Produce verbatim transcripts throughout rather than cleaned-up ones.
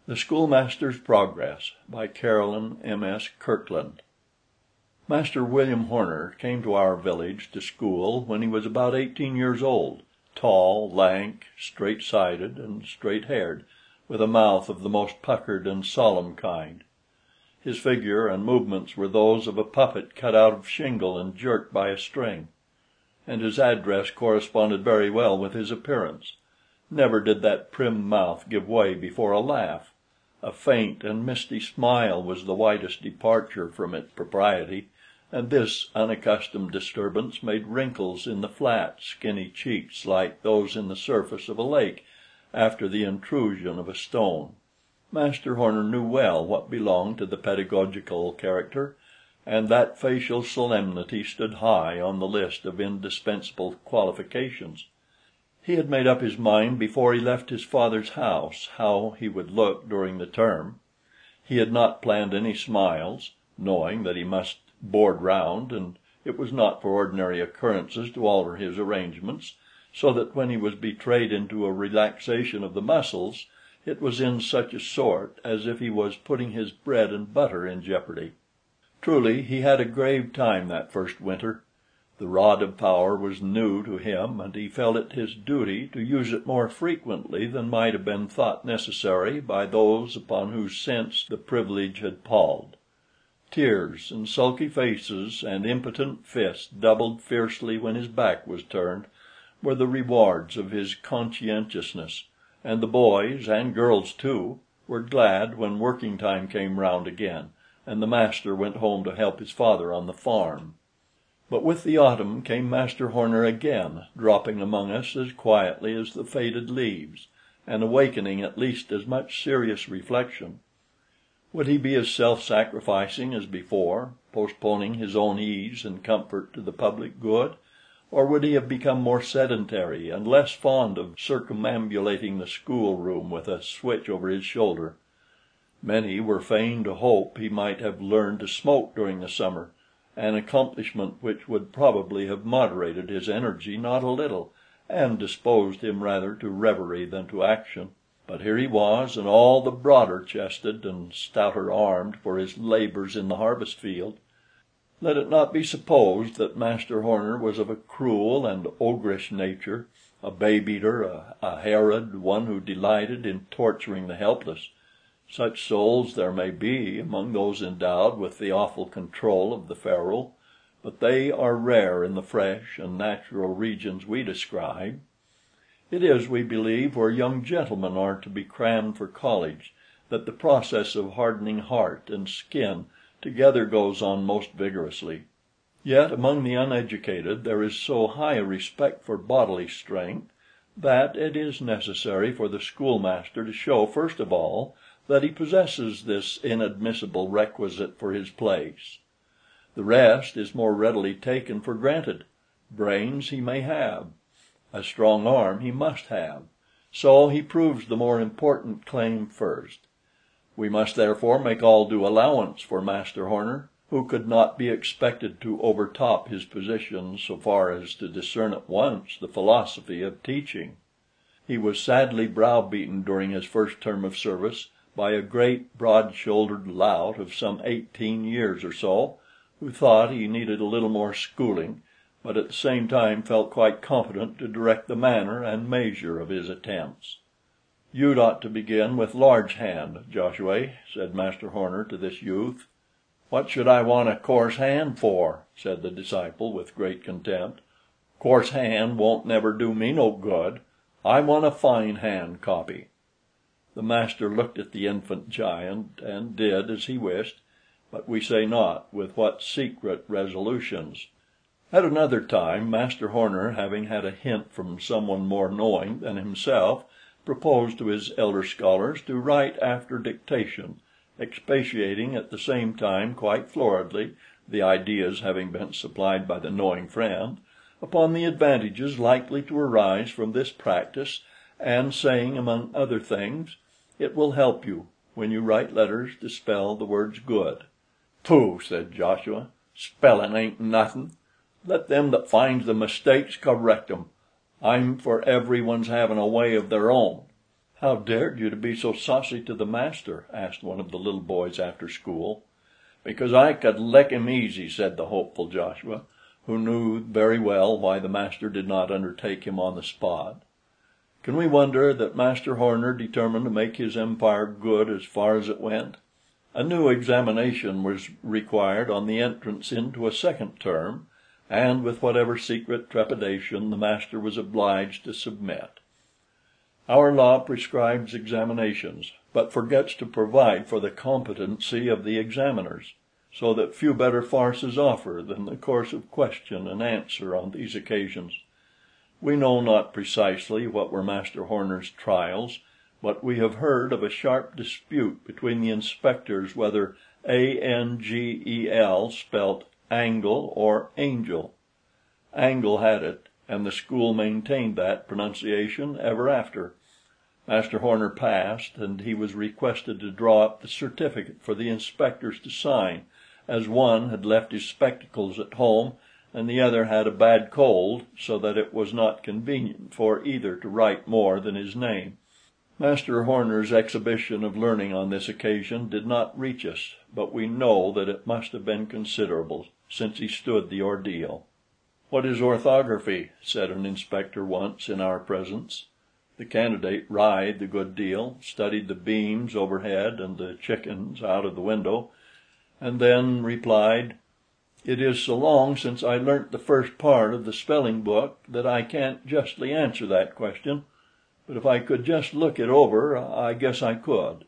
THE SCHOOLMASTER'S PROGRESS by Caroline M S Kirkland. Master William Horner came to our village to school when he was about eighteen years old, tall, lank, straight sided, and straight haired, with a mouth of the most puckered and solemn kind. His figure and movements were those of a puppet cut out of shingle and jerked by a string, and his address corresponded very well with his appearance. Never did that prim mouth give way before a laugh. A faint and misty smile was the widest departure from its propriety, and this unaccustomed disturbance made wrinkles in the flat, skinny cheeks like those in the surface of a lake after the intrusion of a stone. Master Horner knew well what belonged to the pedagogical character, and that facial solemnity stood high on the list of indispensable qualifications. He had made up his mind before he left his father's house how he would look during the term. He had not planned any smiles, knowing that he must board round, and it was not for ordinary occurrences to alter his arrangements, so that when he was betrayed into a relaxation of the muscles, it was in such a sort as if he was putting his bread and butter in jeopardy. Truly he had a grave time that first winter. The rod of power was new to him, and he felt it his duty to use it more frequently than might have been thought necessary by those upon whose sense the privilege had palled. Tears and sulky faces and impotent fists doubled fiercely when his back was turned were the rewards of his conscientiousness, and the boys, and girls too, were glad when working time came round again, and the master went home to help his father on the farm. But with the autumn came Master Horner again, dropping among us as quietly as the faded leaves, and awakening at least as much serious reflection. Would he be as self-sacrificing as before, postponing his own ease and comfort to the public good, or would he have become more sedentary and less fond of circumambulating the schoolroom with a switch over his shoulder? Many were fain to hope he might have learned to smoke during the summer, an accomplishment which would probably have moderated his energy not a little, and disposed him rather to reverie than to action. But here he was, and all the broader chested and stouter armed for his labors in the harvest field. Let it not be supposed that Master Horner was of a cruel and ogrish nature, a babe-eater, a, a Herod, one who delighted in torturing the helpless. Such souls there may be among those endowed with the awful control of the ferule, but they are rare in the fresh and natural regions we describe. It is, we believe, where young gentlemen are to be crammed for college, that the process of hardening heart and skin together goes on most vigorously. Yet among the uneducated there is so high a respect for bodily strength that it is necessary for the schoolmaster to show first of all that he possesses this inadmissible requisite for his place. The rest is more readily taken for granted. Brains he may have, a strong arm he must have, so he proves the more important claim first. We must therefore make all due allowance for Master Horner, who could not be expected to overtop his position so far as to discern at once the philosophy of teaching. He was sadly browbeaten during his first term of service by a great broad-shouldered lout of some eighteen years or so, who thought he needed a little more schooling, but at the same time felt quite competent to direct the manner and measure of his attempts. "You'd ought to begin with large hand, Joshua," said Master Horner to this youth. "What should I want a coarse hand for?" said the disciple with great contempt. "Coarse hand won't never do me no good. I want a fine hand copy." The master looked at the infant giant, and did as he wished, but we say not with what secret resolutions. At another time, Master Horner, having had a hint from some one more knowing than himself, proposed to his elder scholars to write after dictation, expatiating at the same time quite floridly, the ideas having been supplied by the knowing friend, upon the advantages likely to arise from this practice, and saying, among other things, "It will help you, when you write letters, to spell the words good." "Pooh!" said Joshua. "Spellin' ain't nothin'. Let them that finds the mistakes correct 'em. I'm for every one's having a way of their own. "How dared you to be so saucy to the master?" asked one of the little boys after school. "Because I could lick him easy," said the hopeful Joshua, who knew very well why the master did not undertake him on the spot. Can we wonder that Master Horner determined to make his empire good as far as it went? A new examination was required on the entrance into a second term, and with whatever secret trepidation the master was obliged to submit. Our law prescribes examinations, but forgets to provide for the competency of the examiners, so that few better farces offer than the course of question and answer on these occasions. We know not precisely what were Master Horner's trials, but we have heard of a sharp dispute between the inspectors whether A N G E L spelt angle or angel. Angle had it, and the school maintained that pronunciation ever after. Master Horner passed, and he was requested to draw up the certificate for the inspectors to sign, as one had left his spectacles at home and the other had a bad cold, so that it was not convenient for either to write more than his name. Master Horner's exhibition of learning on this occasion did not reach us, but we know that it must have been considerable, since he stood the ordeal. "What is orthography?" said an inspector once in our presence. The candidate writhed a good deal, studied the beams overhead and the chickens out of the window, and then replied, "It is so long since I learnt the first part of the spelling book that I can't justly answer that question, but if I could just look it over, I guess I could."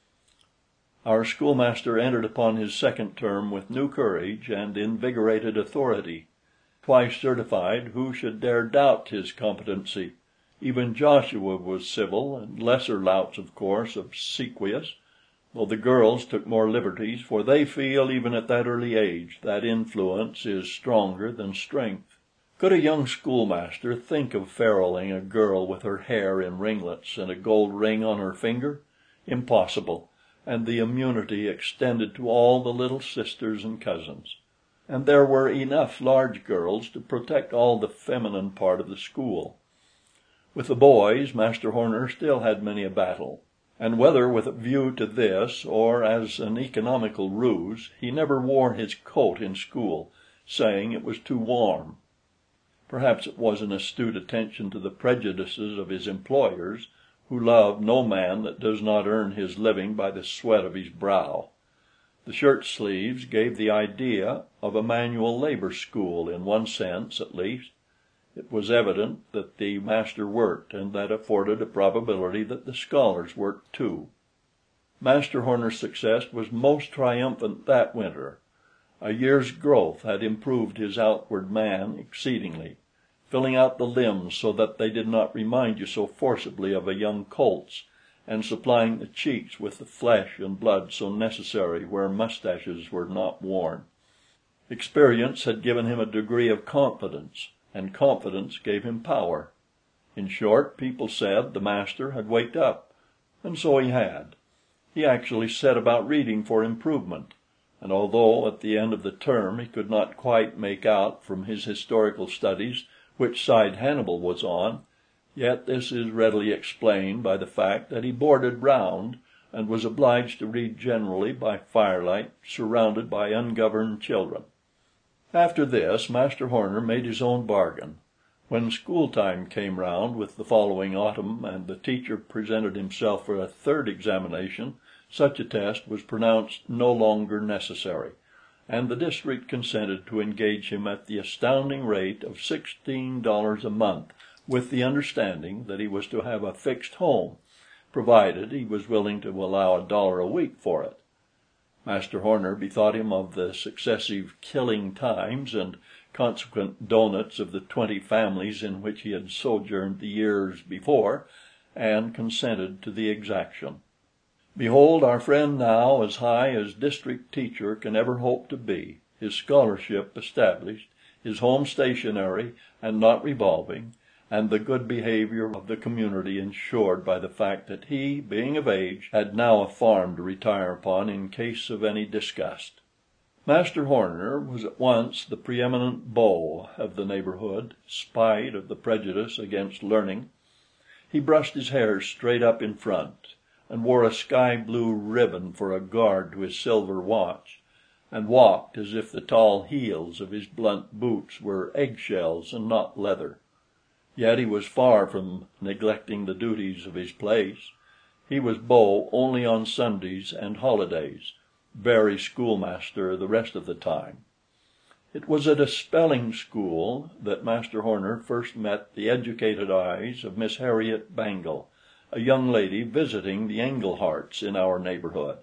Our schoolmaster entered upon his second term with new courage and invigorated authority. Twice certified, who should dare doubt his competency? Even Joshua was civil, and lesser louts, of course, obsequious, though the girls took more liberties, for they feel, even at that early age, that influence is stronger than strength. Could a young schoolmaster think of feruling a girl with her hair in ringlets and a gold ring on her finger? Impossible, and the immunity extended to all the little sisters and cousins. And there were enough large girls to protect all the feminine part of the school. With the boys, Master Horner still had many a battle, and whether with a view to this or as an economical ruse, he never wore his coat in school, saying it was too warm. Perhaps it was an astute attention to the prejudices of his employers, who love no man that does not earn his living by the sweat of his brow. The shirt sleeves gave the idea of a manual labor school in one sense at least. It was evident that the master worked, and that afforded a probability that the scholars worked too. Master Horner's success was most triumphant that winter. A year's growth had improved his outward man exceedingly, filling out the limbs so that they did not remind you so forcibly of a young colt's, and supplying the cheeks with the flesh and blood so necessary where mustaches were not worn. Experience had given him a degree of confidence, and confidence gave him power. In short, people said the master had waked up, and so he had. He actually set about reading for improvement, and although at the end of the term he could not quite make out from his historical studies which side Hannibal was on, yet this is readily explained by the fact that he boarded round, and was obliged to read generally by firelight, surrounded by ungoverned children. After this, Master Horner made his own bargain. When school time came round with the following autumn, and the teacher presented himself for a third examination, such a test was pronounced no longer necessary, and the district consented to engage him at the astounding rate of sixteen dollars a month, with the understanding that he was to have a fixed home, provided he was willing to allow a dollar a week for it. Master Horner bethought him of the successive killing times and consequent doughnuts of the twenty families in which he had sojourned the years before, and consented to the exaction. Behold our friend now as high as district teacher can ever hope to be, his scholarship established, his home stationary and not revolving, and the good behavior of the community ensured by the fact that he, being of age, had now a farm to retire upon in case of any disgust. Master Horner was at once the preeminent beau of the neighborhood, spite of the prejudice against learning. He brushed his hair straight up in front, and wore a sky blue ribbon for a guard to his silver watch, and walked as if the tall heels of his blunt boots were eggshells and not leather. Yet he was far from neglecting the duties of his place. He was beau only on Sundays and holidays, very schoolmaster the rest of the time. It was at a spelling school that Master Horner first met the educated eyes of Miss Harriet Bangle, a young lady visiting the Engleharts in our neighborhood.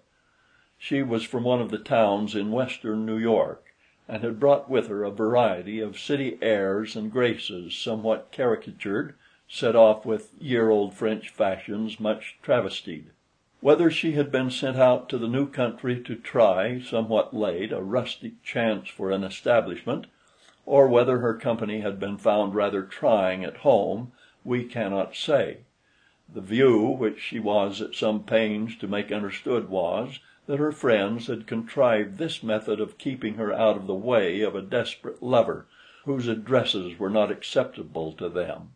She was from one of the towns in western New York, and had brought with her a variety of city airs and graces somewhat caricatured, set off with year-old French fashions much travestied. Whether she had been sent out to the new country to try, somewhat late, a rustic chance for an establishment, or whether her company had been found rather trying at home, we cannot say. The view which she was at some pains to make understood was, that her friends had contrived this method of keeping her out of the way of a desperate lover, whose addresses were not acceptable to them.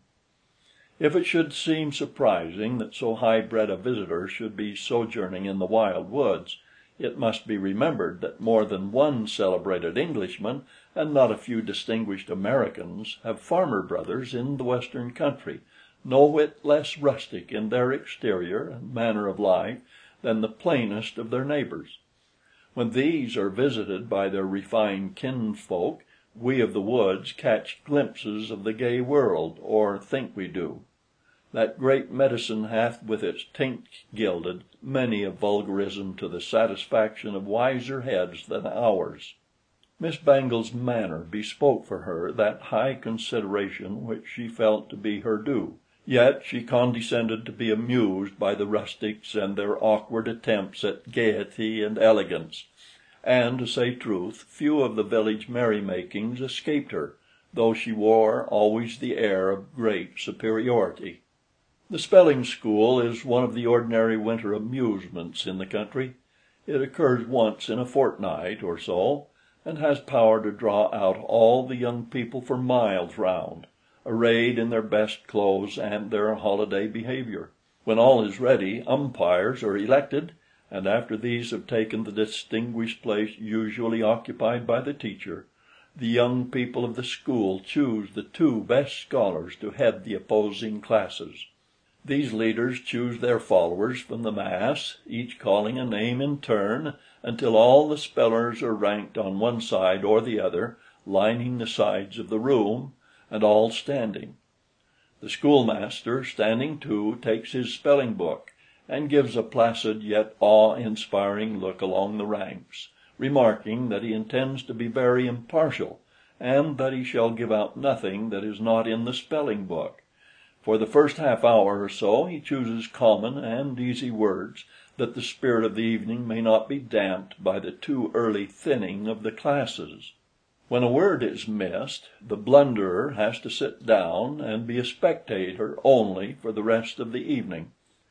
If it should seem surprising that so high-bred a visitor should be sojourning in the wild woods, it must be remembered that more than one celebrated Englishman, and not a few distinguished Americans, have farmer brothers in the western country, no whit less rustic in their exterior and manner of life than the plainest of their neighbors. When these are visited by their refined kinsfolk, we of the woods catch glimpses of the gay world, or think we do. That great medicine hath with its taint gilded many a vulgarism to the satisfaction of wiser heads than ours. Miss Bangle's manner bespoke for her that high consideration which she felt to be her due, yet she condescended to be amused by the rustics and their awkward attempts at gaiety and elegance, and, to say truth, few of the village merrymakings escaped her, though she wore always the air of great superiority. The spelling school is one of the ordinary winter amusements in the country. It occurs once in a fortnight or so, and has power to draw out all the young people for miles round, arrayed in their best clothes and their holiday behavior. When all is ready, umpires are elected, and after these have taken the distinguished place usually occupied by the teacher, the young people of the school choose the two best scholars to head the opposing classes. These leaders choose their followers from the mass, each calling a name in turn, until all the spellers are ranked on one side or the other, lining the sides of the room, and all standing. The schoolmaster, standing too, takes his spelling book, and gives a placid yet awe-inspiring look along the ranks, remarking that he intends to be very impartial, and that he shall give out nothing that is not in the spelling book. For the first half hour or so he chooses common and easy words, that the spirit of the evening may not be damped by the too early thinning of the classes. When a word is missed, the blunderer has to sit down and be a spectator only for the rest of the evening.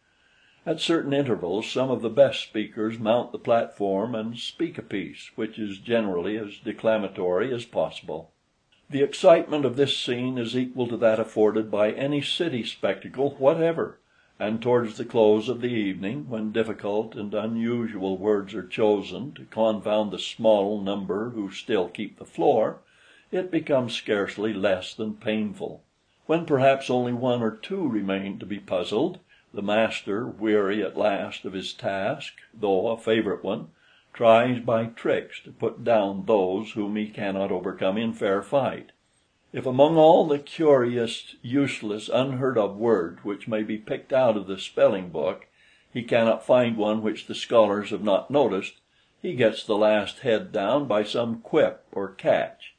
At certain intervals some of the best speakers mount the platform and speak a piece, which is generally as declamatory as possible. The excitement of this scene is equal to that afforded by any city spectacle whatever, and towards the close of the evening, when difficult and unusual words are chosen to confound the small number who still keep the floor, it becomes scarcely less than painful. When perhaps only one or two remain to be puzzled, the master, weary at last of his task, though a favorite one, tries by tricks to put down those whom he cannot overcome in fair fight. If among all the curious, useless, unheard of words which may be picked out of the spelling book, he cannot find one which the scholars have not noticed, he gets the last head down by some quip or catch.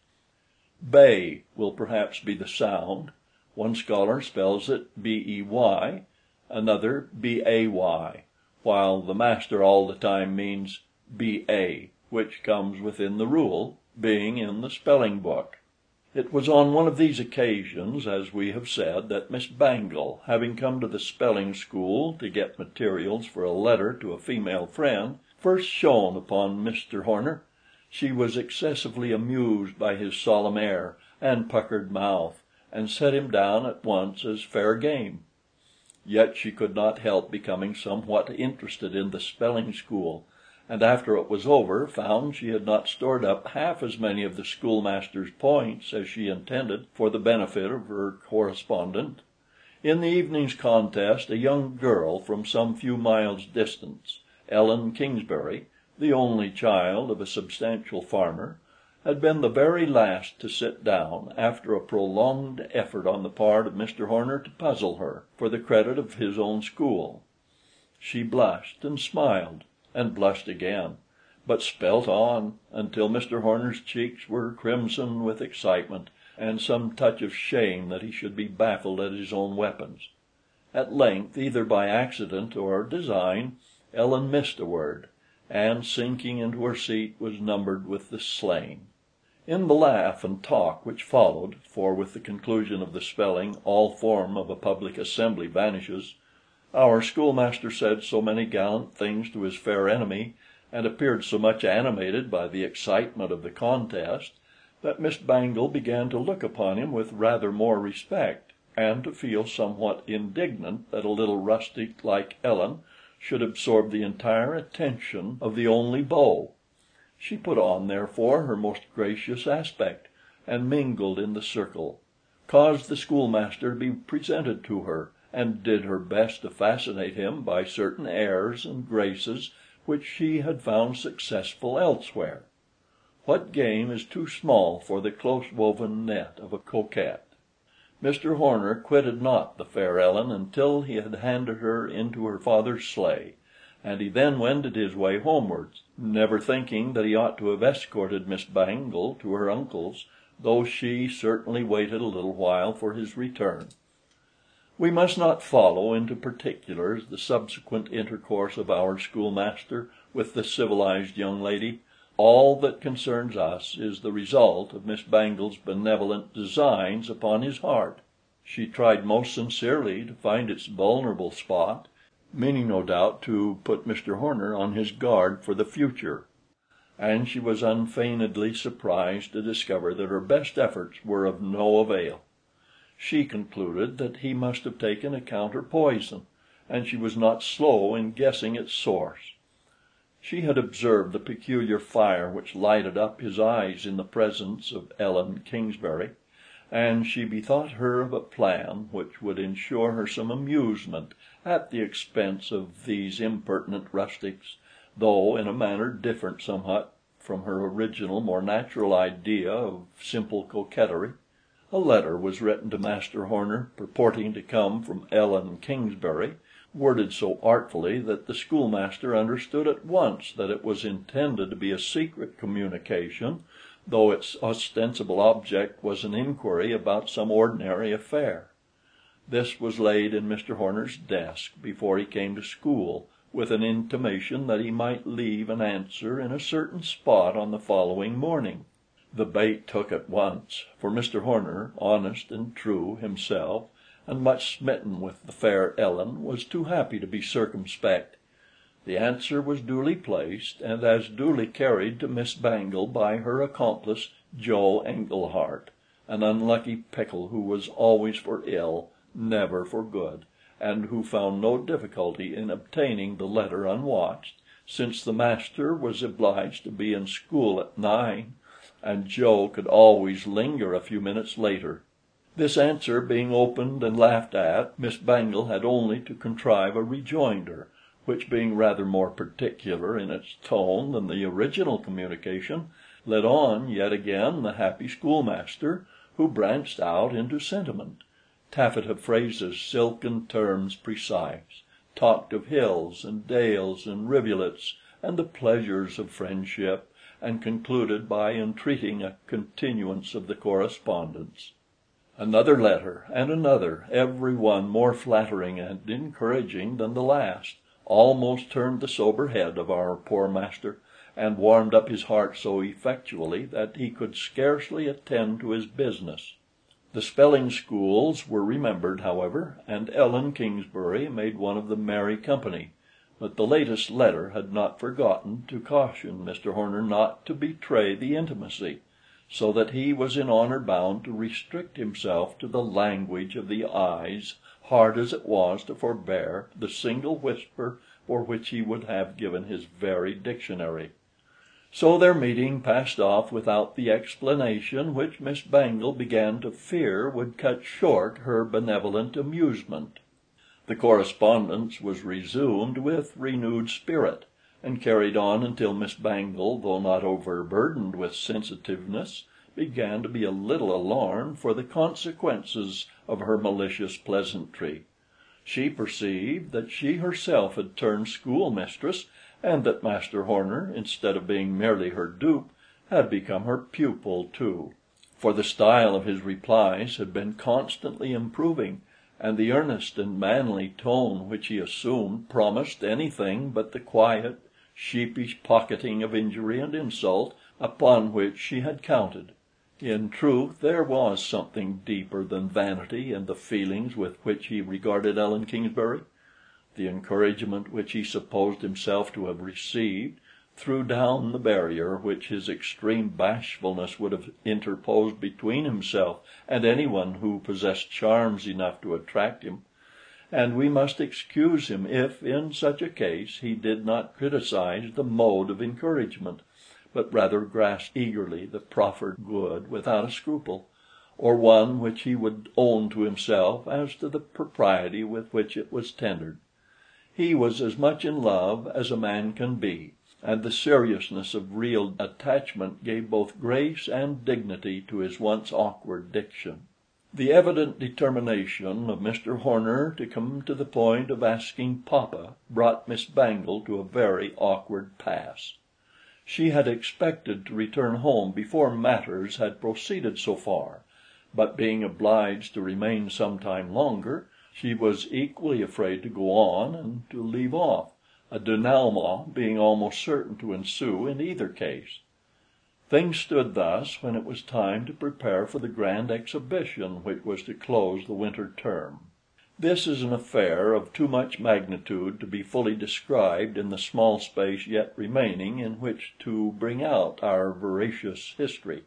Bay will perhaps be the sound. One scholar spells it B E Y, another B A Y, while the master all the time means B A, which comes within the rule, being in the spelling book. It was on one of these occasions, as we have said, that Miss Bangle, having come to the spelling school to get materials for a letter to a female friend, first shone upon Mister Horner. She was excessively amused by his solemn air and puckered mouth, and set him down at once as fair game. yet she could not help becoming somewhat interested in the spelling school, and after it was over found she had not stored up half as many of the schoolmaster's points as she intended for the benefit of her correspondent. In the evening's contest a young girl from some few miles distance, Ellen Kingsbury, the only child of a substantial farmer, had been the very last to sit down, after a prolonged effort on the part of Mister Horner to puzzle her, for the credit of his own school. She blushed and smiled, and blushed again, but spelt on, until Mister Horner's cheeks were crimson with excitement, and some touch of shame that he should be baffled at his own weapons. At length, either by accident or design, Ellen missed a word, and sinking into her seat was numbered with the slain. In the laugh and talk which followed, for with the conclusion of the spelling all form of a public assembly vanishes, our schoolmaster said so many gallant things to his fair enemy, and appeared so much animated by the excitement of the contest, that Miss Bangle began to look upon him with rather more respect, and to feel somewhat indignant that a little rustic like Ellen should absorb the entire attention of the only beau. She put on, therefore, her most gracious aspect, and mingled in the circle, caused the schoolmaster to be presented to her, and did her best to fascinate him by certain airs and graces which she had found successful elsewhere. What game is too small for the close-woven net of a coquette? Mister Horner quitted not the fair Ellen until he had handed her into her father's sleigh, and he then wended his way homewards, never thinking that he ought to have escorted Miss Bangle to her uncle's, though she certainly waited a little while for his return. We must not follow into particulars the subsequent intercourse of our schoolmaster with the civilized young lady. All that concerns us is the result of Miss Bangle's benevolent designs upon his heart. She tried most sincerely to find its vulnerable spot, meaning no doubt to put Mister Horner on his guard for the future, and she was unfeignedly surprised to discover that her best efforts were of no avail. She concluded that he must have taken a counter poison, and she was not slow in guessing its source. She had observed the peculiar fire which lighted up his eyes in the presence of Ellen Kingsbury, and she bethought her of a plan which would ensure her some amusement at the expense of these impertinent rustics, though in a manner different somewhat from her original more natural idea of simple coquetry. A letter was written to Master Horner, purporting to come from Ellen Kingsbury, worded so artfully that the schoolmaster understood at once that it was intended to be a secret communication, though its ostensible object was an inquiry about some ordinary affair. This was laid in Mister Horner's desk before he came to school, with an intimation that he might leave an answer in a certain spot on the following morning. The bait took at once, for Mister Horner, honest and true himself, and much smitten with the fair Ellen, was too happy to be circumspect. The answer was duly placed, and as duly carried to Miss Bangle by her accomplice, Joe Englehart, an unlucky pickle who was always for ill, never for good, and who found no difficulty in obtaining the letter unwatched, since the master was obliged to be in school at nine, and Joe could always linger a few minutes later. This answer being opened and laughed at, Miss Bangle had only to contrive a rejoinder, which, being rather more particular in its tone than the original communication, led on yet again the happy schoolmaster, who branched out into sentiment, taffeta phrases, silken terms precise, talked of hills and dales and rivulets and the pleasures of friendship, and concluded by entreating a continuance of the correspondence. Another letter, and another, every one more flattering and encouraging than the last, almost turned the sober head of our poor master, and warmed up his heart so effectually that he could scarcely attend to his business. The spelling schools were remembered, however, and Ellen Kingsbury made one of the merry company, but the latest letter had not forgotten to caution Mister Horner not to betray the intimacy, so that he was in honor bound to restrict himself to the language of the eyes, hard as it was to forbear the single whisper for which he would have given his very dictionary. So their meeting passed off without the explanation which Miss Bangle began to fear would cut short her benevolent amusement. The correspondence was resumed with renewed spirit, and carried on until Miss Bangle, though not overburdened with sensitiveness, began to be a little alarmed for the consequences of her malicious pleasantry. She perceived that she herself had turned schoolmistress, and that Master Horner, instead of being merely her dupe, had become her pupil too; for the style of his replies had been constantly improving, and the earnest and manly tone which he assumed promised anything but the quiet, sheepish pocketing of injury and insult upon which she had counted. In truth, there was something deeper than vanity in the feelings with which he regarded Ellen Kingsbury. The encouragement which he supposed himself to have received threw down the barrier which his extreme bashfulness would have interposed between himself and anyone who possessed charms enough to attract him, and we must excuse him if, in such a case, he did not criticize the mode of encouragement, but rather grasped eagerly the proffered good without a scruple, or one which he would own to himself as to the propriety with which it was tendered. He was as much in love as a man can be, and the seriousness of real attachment gave both grace and dignity to his once awkward diction. The evident determination of Mister Horner to come to the point of asking papa brought Miss Bangle to a very awkward pass. She had expected to return home before matters had proceeded so far, but being obliged to remain some time longer, she was equally afraid to go on and to leave off, a denouement being almost certain to ensue in either case. Things stood thus when it was time to prepare for the grand exhibition which was to close the winter term. This is an affair of too much magnitude to be fully described in the small space yet remaining in which to bring out our veracious history.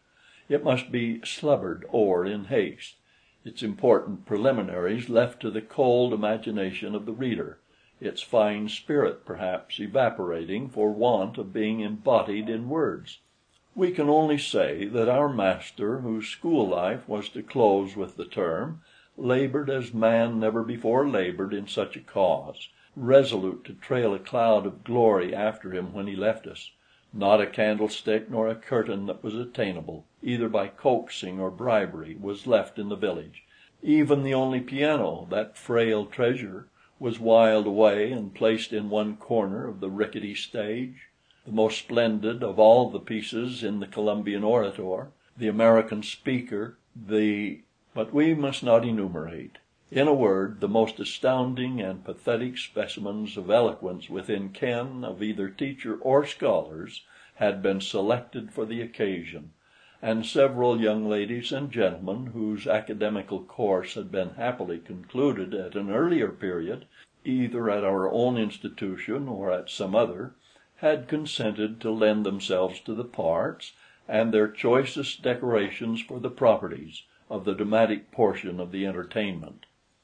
It must be slubbered o'er in haste, its important preliminaries left to the cold imagination of the reader, its fine spirit perhaps evaporating for want of being embodied in words. We can only say that our master, whose school life was to close with the term, labored as man never before labored in such a cause, resolute to trail a cloud of glory after him when he left us. Not a candlestick nor a curtain that was attainable, either by coaxing or bribery, was left in the village. Even the only piano, that frail treasure, was wiled away and placed in one corner of the rickety stage. The most splendid of all the pieces in the Columbian orator, the American speaker, the but we must not enumerate. In a word, the most astounding and pathetic specimens of eloquence within ken of either teacher or scholars had been selected for the occasion, and several young ladies and gentlemen whose academical course had been happily concluded at an earlier period, either at our own institution or at some other, had consented to lend themselves to the parts, and their choicest decorations for the properties, of the dramatic portion of the entertainment.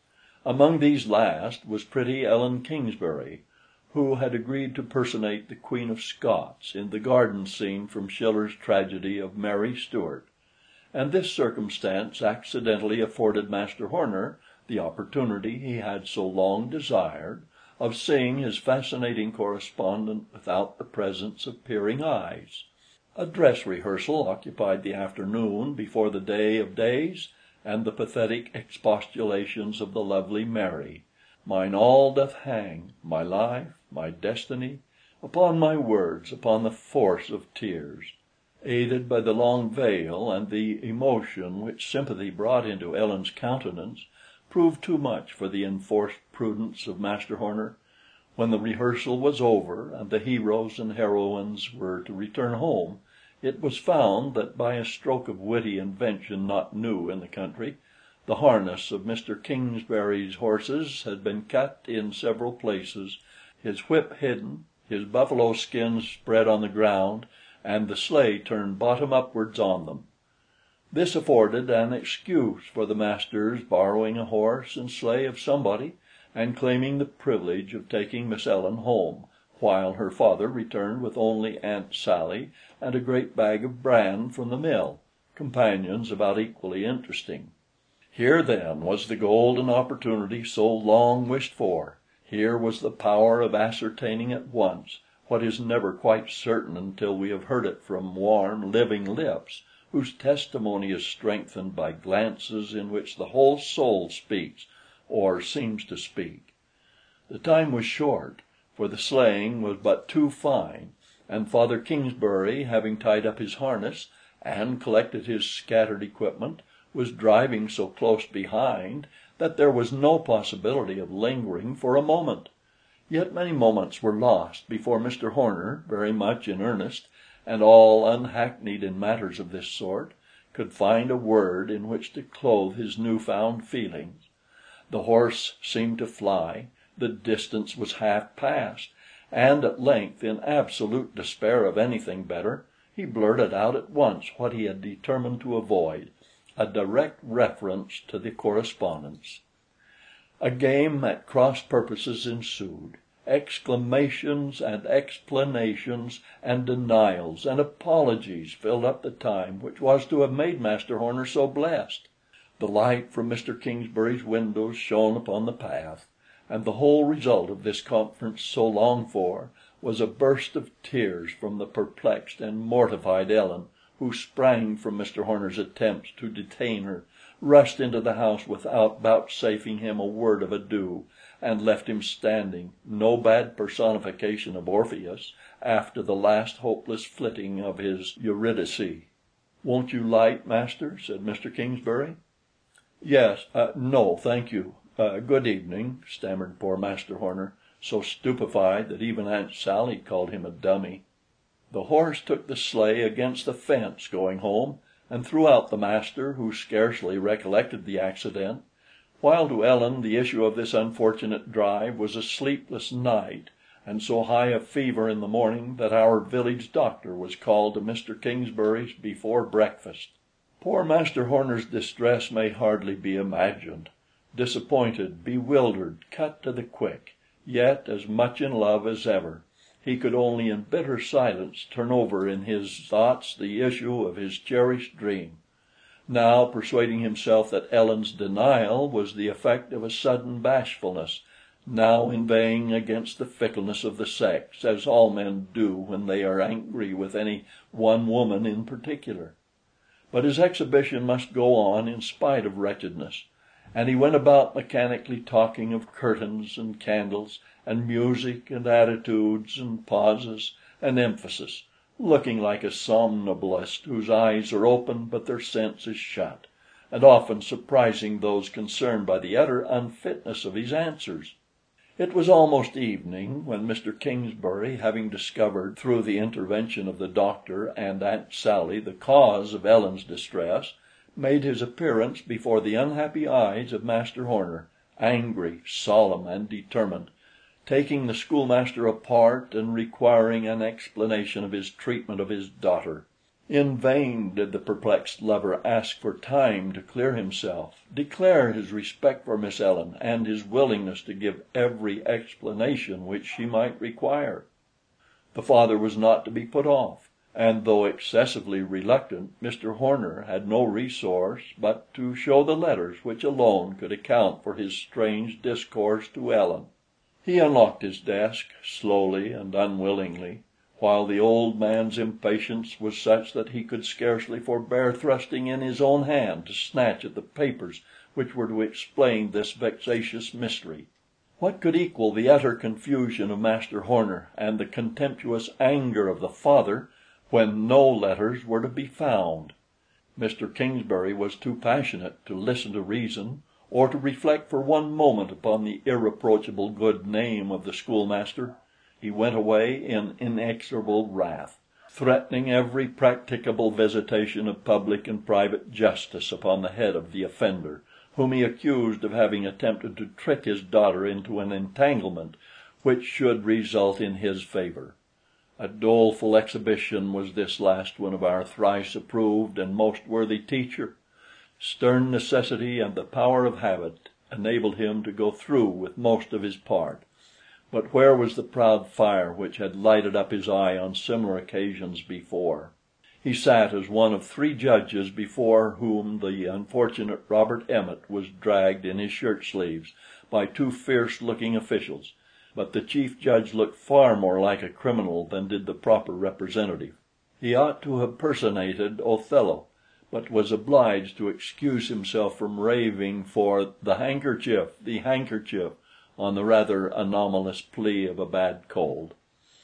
Among these last was pretty Ellen Kingsbury, who had agreed to personate the Queen of Scots in the garden scene from Schiller's tragedy of Mary Stuart, and this circumstance accidentally afforded Master Horner the opportunity he had so long desired of seeing his fascinating correspondent without the presence of peering eyes. A dress rehearsal occupied the afternoon before the day of days, and the pathetic expostulations of the lovely Mary, "Mine all doth hang, my life, my destiny, upon my words, upon the force of tears," aided by the long veil and the emotion which sympathy brought into Ellen's countenance, proved too much for the enforced prudence of Master Horner. When the rehearsal was over, and the heroes and heroines were to return home, it was found that by a stroke of witty invention not new in the country, the harness of Mister Kingsbury's horses had been cut in several places, his whip hidden, his buffalo skins spread on the ground, and the sleigh turned bottom upwards on them. This afforded an excuse for the master's borrowing a horse and sleigh of somebody, and claiming the privilege of taking Miss Ellen home, while her father returned with only Aunt Sally and a great bag of bran from the mill, companions about equally interesting. Here, then, was the golden opportunity so long wished for. Here was the power of ascertaining at once what is never quite certain until we have heard it from warm, living lips, whose testimony is strengthened by glances in which the whole soul speaks, or seems to speak. The time was short, for the sleighing was but too fine, and Father Kingsbury, having tied up his harness and collected his scattered equipment, was driving so close behind that there was no possibility of lingering for a moment. Yet many moments were lost before Mister Horner, very much in earnest, and all unhackneyed in matters of this sort, could find a word in which to clothe his new-found feelings. The horse seemed to fly, the distance was half passed, and at length, in absolute despair of anything better, he blurted out at once what he had determined to avoid, a direct reference to the correspondence. A game at cross purposes ensued. Exclamations and explanations and denials and apologies filled up the time which was to have made Master Horner so blessed. The light from Mister Kingsbury's windows shone upon the path, and the whole result of this conference so longed for was a burst of tears from the perplexed and mortified Ellen, who sprang from Mister Horner's attempts to detain her, rushed into the house without vouchsafing him a word of adieu, and left him standing, no bad personification of Orpheus, after the last hopeless flitting of his Eurydice. "Won't you light, master?" said Mister Kingsbury. "Yes, uh, no, thank you. Uh, good evening," stammered poor Master Horner, so stupefied that even Aunt Sally called him a dummy. The horse took the sleigh against the fence going home, and threw out the master, who scarcely recollected the accident, while to Ellen the issue of this unfortunate drive was a sleepless night, and so high a fever in the morning that our village doctor was called to Mister Kingsbury's before breakfast. Poor Master Horner's distress may hardly be imagined. Disappointed, bewildered, cut to the quick, yet as much in love as ever, he could only in bitter silence turn over in his thoughts the issue of his cherished dream, now persuading himself that Ellen's denial was the effect of a sudden bashfulness, now inveighing against the fickleness of the sex, as all men do when they are angry with any one woman in particular. But his exhibition must go on in spite of wretchedness, and he went about mechanically talking of curtains and candles and music and attitudes and pauses and emphasis, looking like a somnambulist whose eyes are open but their sense is shut, and often surprising those concerned by the utter unfitness of his answers. It was almost evening when Mister Kingsbury, having discovered through the intervention of the doctor and Aunt Sally the cause of Ellen's distress, made his appearance before the unhappy eyes of Master Horner, angry, solemn, and determined, taking the schoolmaster apart and requiring an explanation of his treatment of his daughter. In vain did the perplexed lover ask for time to clear himself, declare his respect for Miss Ellen, and his willingness to give every explanation which she might require. The father was not to be put off, and though excessively reluctant, Mister Horner had no resource but to show the letters which alone could account for his strange discourse to Ellen. He unlocked his desk slowly and unwillingly, while the old man's impatience was such that he could scarcely forbear thrusting in his own hand to snatch at the papers which were to explain this vexatious mystery. What could equal the utter confusion of Master Horner and the contemptuous anger of the father, when no letters were to be found? Mister Kingsbury was too passionate to listen to reason, or to reflect for one moment upon the irreproachable good name of the schoolmaster. He went away in inexorable wrath, threatening every practicable visitation of public and private justice upon the head of the offender, whom he accused of having attempted to trick his daughter into an entanglement which should result in his favor. A doleful exhibition was this last one of our thrice approved and most worthy teacher. Stern necessity and the power of habit enabled him to go through with most of his part, but where was the proud fire which had lighted up his eye on similar occasions before? He sat as one of three judges before whom the unfortunate Robert Emmet was dragged in his shirt sleeves by two fierce-looking officials, but the chief judge looked far more like a criminal than did the proper representative. He ought to have personated Othello, but was obliged to excuse himself from raving for "the handkerchief, the handkerchief," on the rather anomalous plea of a bad cold.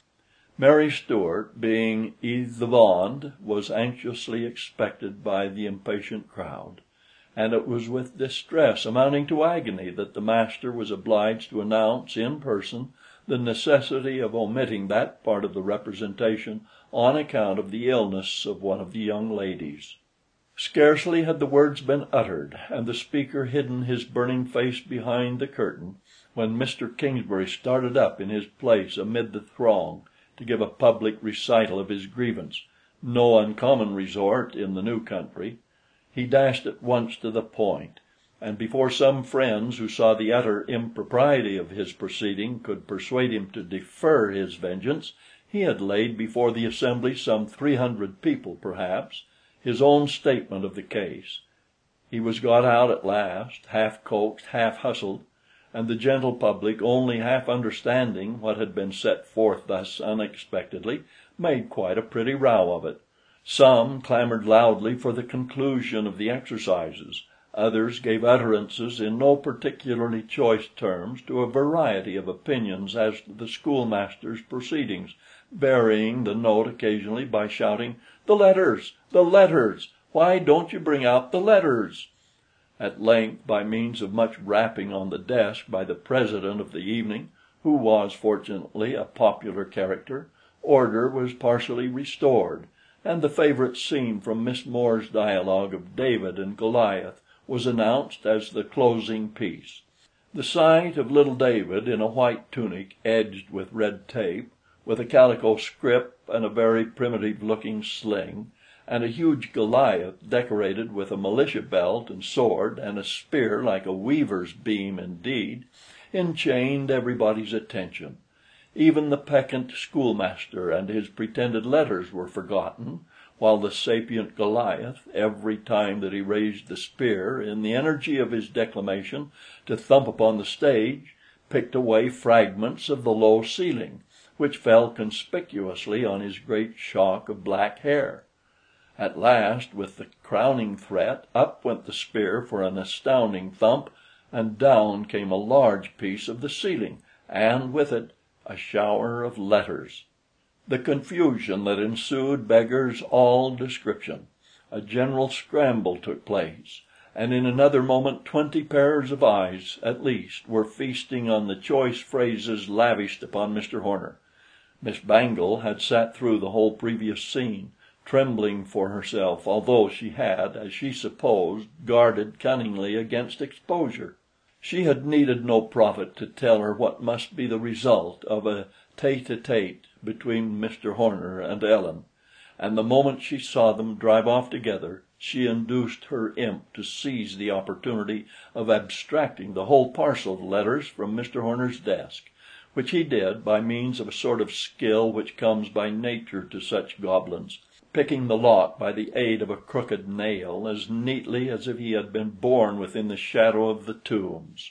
Mary Stuart, being Edith the Bond, was anxiously expected by the impatient crowd, and it was with distress amounting to agony that the master was obliged to announce in person the necessity of omitting that part of the representation on account of the illness of one of the young ladies. Scarcely had the words been uttered, and the speaker hidden his burning face behind the curtain, when Mister Kingsbury started up in his place amid the throng to give a public recital of his grievance, no uncommon resort in the new country. He dashed at once to the point, and before some friends who saw the utter impropriety of his proceeding could persuade him to defer his vengeance, he had laid before the assembly, some three hundred people perhaps, his own statement of the case. He was got out at last, half coaxed, half hustled, and the gentle public, only half understanding what had been set forth thus unexpectedly, made quite a pretty row of it. Some clamored loudly for the conclusion of the exercises, others gave utterances in no particularly choice terms to a variety of opinions as to the schoolmaster's proceedings, varying the note occasionally by shouting, "The letters! The letters! Why don't you bring out the letters?" At length, by means of much rapping on the desk by the president of the evening, who was fortunately a popular character, order was partially restored, and the favorite scene from Miss More's dialogue of David and Goliath was announced as the closing piece. The sight of little David in a white tunic edged with red tape, with a calico scrip and a very primitive-looking sling, and a huge Goliath decorated with a militia belt and sword, and a spear like a weaver's beam indeed, enchained everybody's attention. Even the peccant schoolmaster and his pretended letters were forgotten, while the sapient Goliath, every time that he raised the spear in the energy of his declamation to thump upon the stage, picked away fragments of the low ceiling, which fell conspicuously on his great shock of black hair. At last, with the crowning threat, up went the spear for an astounding thump, and down came a large piece of the ceiling, and with it a shower of letters. The confusion that ensued beggars all description. A general scramble took place, and in another moment twenty pairs of eyes, at least, were feasting on the choice phrases lavished upon Mister Horner. Miss Bangle had sat through the whole previous scene, trembling for herself, although she had, as she supposed, guarded cunningly against exposure. She had needed no prophet to tell her what must be the result of a tete-a-tete between Mister Horner and Ellen, and the moment she saw them drive off together, she induced her imp to seize the opportunity of abstracting the whole parcel of letters from Mister Horner's desk, which he did by means of a sort of skill which comes by nature to such goblins, picking the lock by the aid of a crooked nail as neatly as if he had been born within the shadow of the tombs.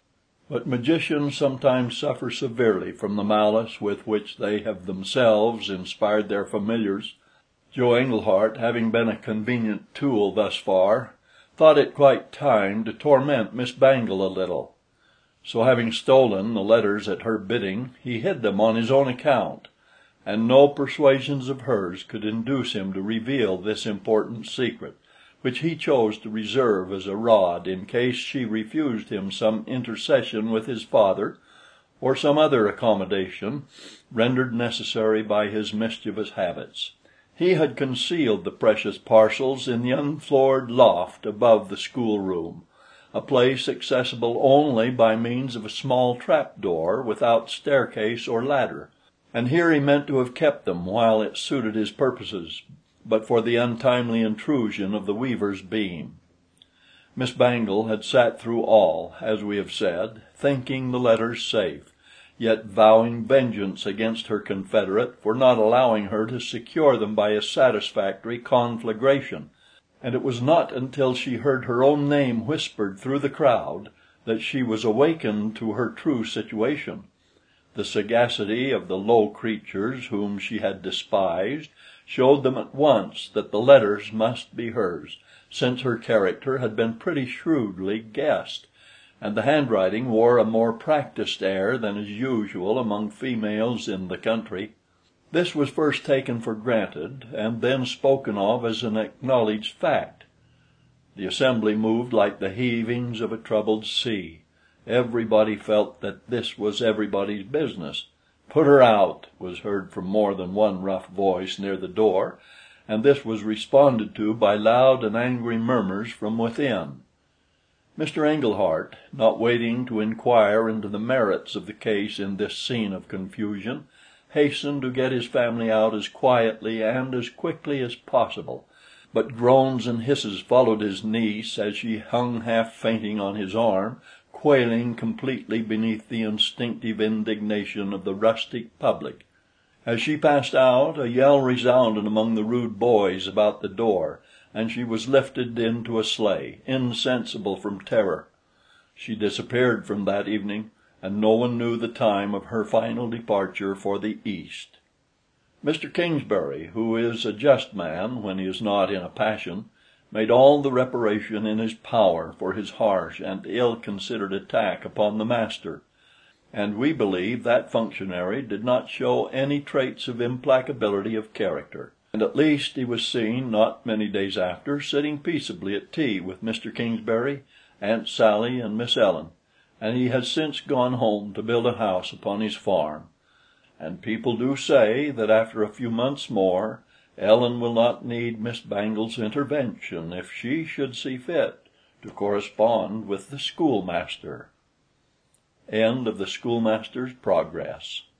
But magicians sometimes suffer severely from the malice with which they have themselves inspired their familiars. Joe Englehart, having been a convenient tool thus far, thought it quite time to torment Miss Bangle a little. So, having stolen the letters at her bidding, he hid them on his own account, and no persuasions of hers could induce him to reveal this important secret, which he chose to reserve as a rod in case she refused him some intercession with his father, or some other accommodation rendered necessary by his mischievous habits. He had concealed the precious parcels in the unfloored loft above the schoolroom, a place accessible only by means of a small trap-door without staircase or ladder. and here he meant to have kept them while it suited his purposes, but for the untimely intrusion of the weaver's beam. Miss Bangle had sat through all, as we have said, thinking the letters safe, yet vowing vengeance against her confederate for not allowing her to secure them by a satisfactory conflagration, and it was not until she heard her own name whispered through the crowd that she was awakened to her true situation. The sagacity of the low creatures whom she had despised showed them at once that the letters must be hers, since her character had been pretty shrewdly guessed, and the handwriting wore a more practised air than is usual among females in the country. This was first taken for granted, and then spoken of as an acknowledged fact. The assembly moved like the heavings of a troubled sea. Everybody felt that this was everybody's business. "Put her out," was heard from more than one rough voice near the door, and this was responded to by loud and angry murmurs from within. Mister Englehart, not waiting to inquire into the merits of the case in this scene of confusion, hastened to get his family out as quietly and as quickly as possible, but groans and hisses followed his niece as she hung half fainting on his arm, quailing completely beneath the instinctive indignation of the rustic public. As she passed out, a yell resounded among the rude boys about the door, and she was lifted into a sleigh, insensible from terror. She disappeared from that evening, and no one knew the time of her final departure for the East. Mister Kingsbury, who is a just man when he is not in a passion, made all the reparation in his power for his harsh and ill-considered attack upon the master, and we believe that functionary did not show any traits of implacability of character, and at least he was seen, not many days after, sitting peaceably at tea with Mister Kingsbury, Aunt Sally, and Miss Ellen, and he has since gone home to build a house upon his farm, and people do say that after a few months more Ellen will not need Miss Bangle's intervention if she should see fit to correspond with the schoolmaster. End of The Schoolmaster's Progress.